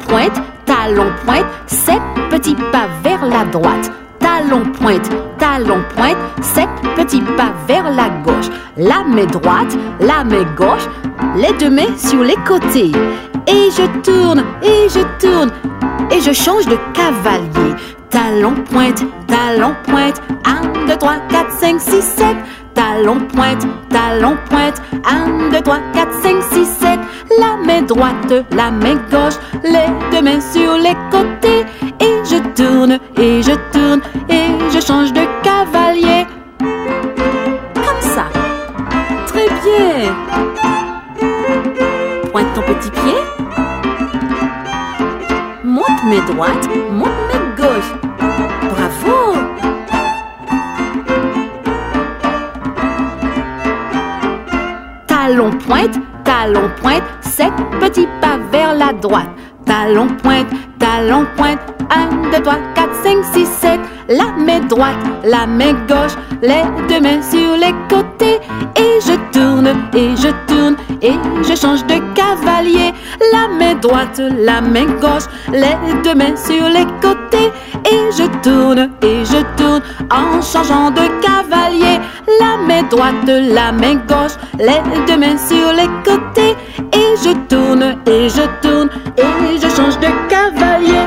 talon pointe, 7 petits pas vers la droite. Talon pointe, 7 petits pas vers la gauche. La main droite, la main gauche, les deux mains sur les côtés. Et je tourne, et je change de cavalier. Talon pointe, 1, 2, 3, 4, 5, 6, 7. Talon pointe, 1, 2, 3, 4, 5, 6, 7. La main droite, la main gauche, les deux mains sur les côtés. Et je tourne, et je change de cavalier. Comme ça. Très bien. Pointe ton petit pied. Monte main droite, monte main gauche. Bravo. Talon pointe, 7 petits pas vers la droite. Talon pointe, 1, 2, 3, 4, 5, 6, 7. La main droite, la main gauche, les deux mains sur les côtés. Et je tourne, et je change de cavalier. La main droite, la main gauche, les deux mains sur les côtés. Et je tourne, en changeant de cavalier. La main droite, la main gauche, les deux mains sur les côtés. Et je tourne, et je change de cavalier.